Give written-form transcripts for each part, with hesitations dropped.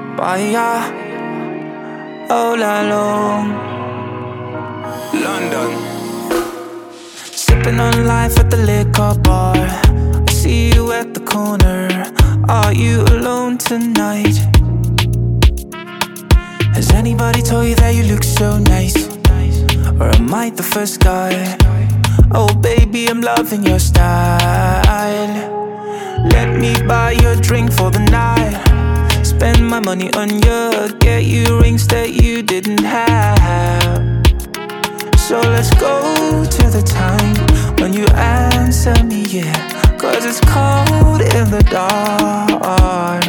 Bahia, oh la long. London. Sipping on life at the liquor bar. I see you at the corner. Are you alone tonight? Has anybody told you that you look so nice? Or am I the first guy? Oh baby, I'm loving your style. Let me buy your drink for the night. Spend my money on you, get you rings that you didn't have. So let's go to the time when you answer me, yeah. Cause it's cold in the dark.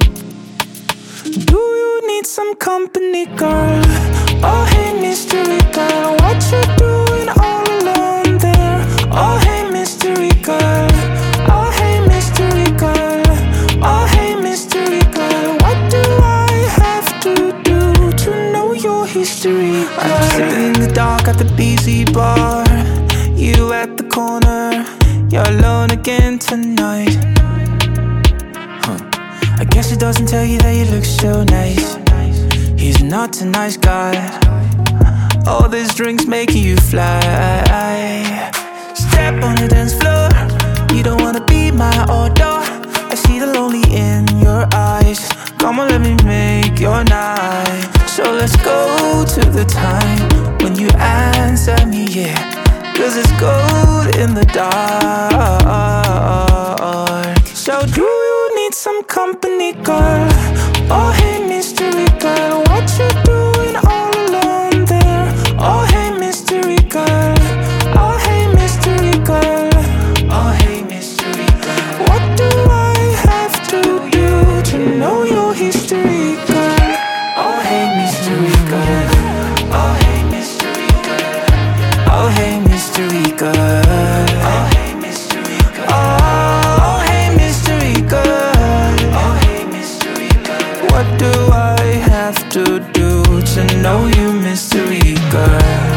Do you need some company, girl? Oh hey mystery girl, what you doing all alone there? Oh hey mystery girl, oh hey mystery girl, oh hey mystery girl, what do I have to do to know your history, girl? I'm sitting in the dark at the BZ bar. You at the corner, you're alone again tonight. I guess he doesn't tell you that you look so nice. He's not a nice guy. All these drinks making you fly. Step on the dance floor. You don't wanna be my order. I see the lonely in your eyes. Come on, let me make your night. So let's go to the time when you answer me, yeah. Cause it's gold in the dark. So do you need some company, girl? Oh hey mystery girl, what you doing all alone there? Oh hey mystery girl, oh hey mystery girl, oh hey mystery girl, what do I have to do to know your history, girl? Oh hey mystery girl, oh hey mystery girl, oh hey mystery girl, oh hey mystery girl, oh hey mystery girl, oh hey mystery girl, what do I have to do to know you, mystery girl?